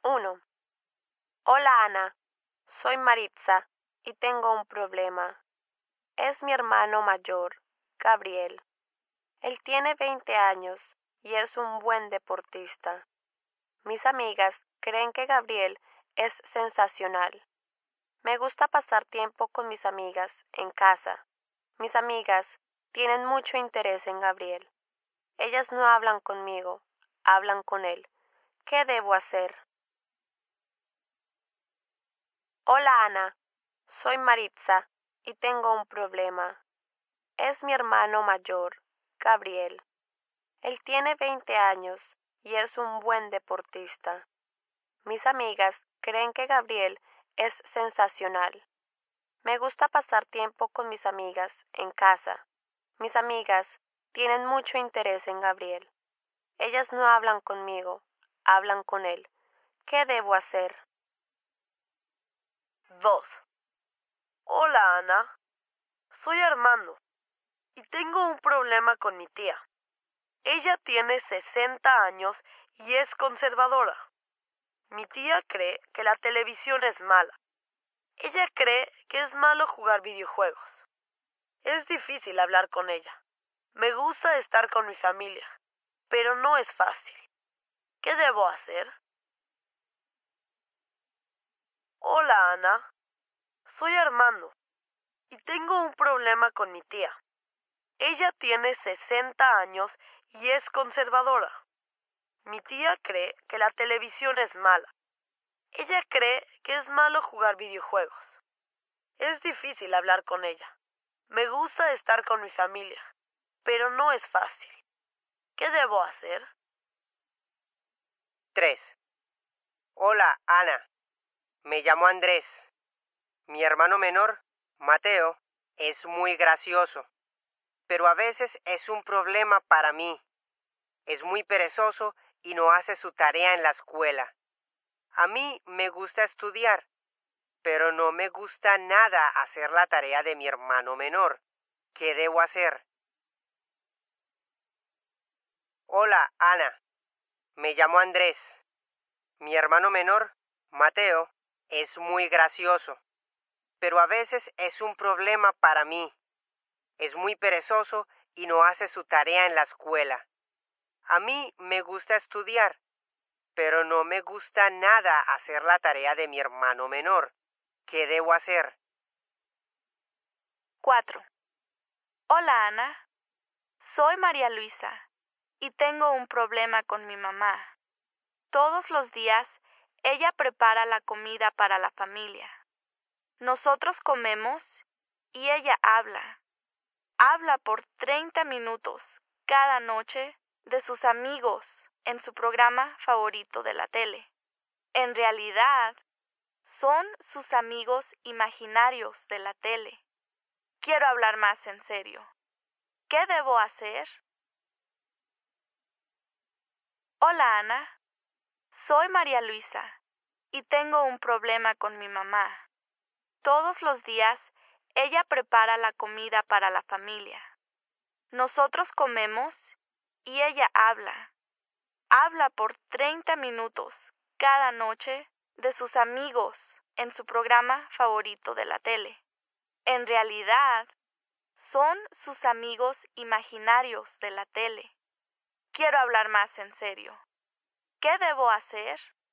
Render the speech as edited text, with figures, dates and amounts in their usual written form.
Uno. Hola Ana, soy Maritza y tengo un problema. Es mi hermano mayor, Gabriel. Él tiene 20 años y es un buen deportista. Mis amigas creen que Gabriel es sensacional. Me gusta pasar tiempo con mis amigas en casa. Mis amigas tienen mucho interés en Gabriel. Ellas no hablan conmigo, hablan con él. ¿Qué debo hacer? Hola Ana, soy Maritza y tengo un problema. Es mi hermano mayor, Gabriel. Él tiene 20 años y es un buen deportista. Mis amigas creen que Gabriel es sensacional. Me gusta pasar tiempo con mis amigas en casa. Mis amigas tienen mucho interés en Gabriel. Ellas no hablan conmigo, hablan con él. ¿Qué debo hacer? 2. Hola Ana, soy Armando y tengo un problema con mi tía. Ella tiene 60 años y es conservadora. Mi tía cree que la televisión es mala. Ella cree que es malo jugar videojuegos. Es difícil hablar con ella. Me gusta estar con mi familia, pero no es fácil. ¿Qué debo hacer? Hola Ana, soy Armando y tengo un problema con mi tía. Ella tiene 60 años y es conservadora. Mi tía cree que la televisión es mala. Ella cree que es malo jugar videojuegos. Es difícil hablar con ella. Me gusta estar con mi familia, pero no es fácil. ¿Qué debo hacer? 3. Hola, Ana. Me llamo Andrés. Mi hermano menor, Mateo, es muy gracioso, pero a veces es un problema para mí. Es muy perezoso y no hace su tarea en la escuela. A mí me gusta estudiar, pero no me gusta nada hacer la tarea de mi hermano menor. ¿Qué debo hacer? Hola, Ana. Me llamo Andrés. Mi hermano menor, Mateo, es muy gracioso, pero a veces es un problema para mí. Es muy perezoso y no hace su tarea en la escuela. A mí me gusta estudiar, pero no me gusta nada hacer la tarea de mi hermano menor. ¿Qué debo hacer? 4. Hola Ana, soy María Luisa y tengo un problema con mi mamá. Todos los días ella prepara la comida para la familia. Nosotros comemos y ella habla. Habla por 30 minutos cada noche de sus amigos en su programa favorito de la tele. En realidad, son sus amigos imaginarios de la tele. Quiero hablar más en serio. ¿Qué debo hacer? Hola Ana, soy María Luisa y tengo un problema con mi mamá. Todos los días ella prepara la comida para la familia. Nosotros comemos y ella habla. Habla por 30 minutos cada noche de sus amigos en su programa favorito de la tele. En realidad, son sus amigos imaginarios de la tele. Quiero hablar más en serio. ¿Qué debo hacer?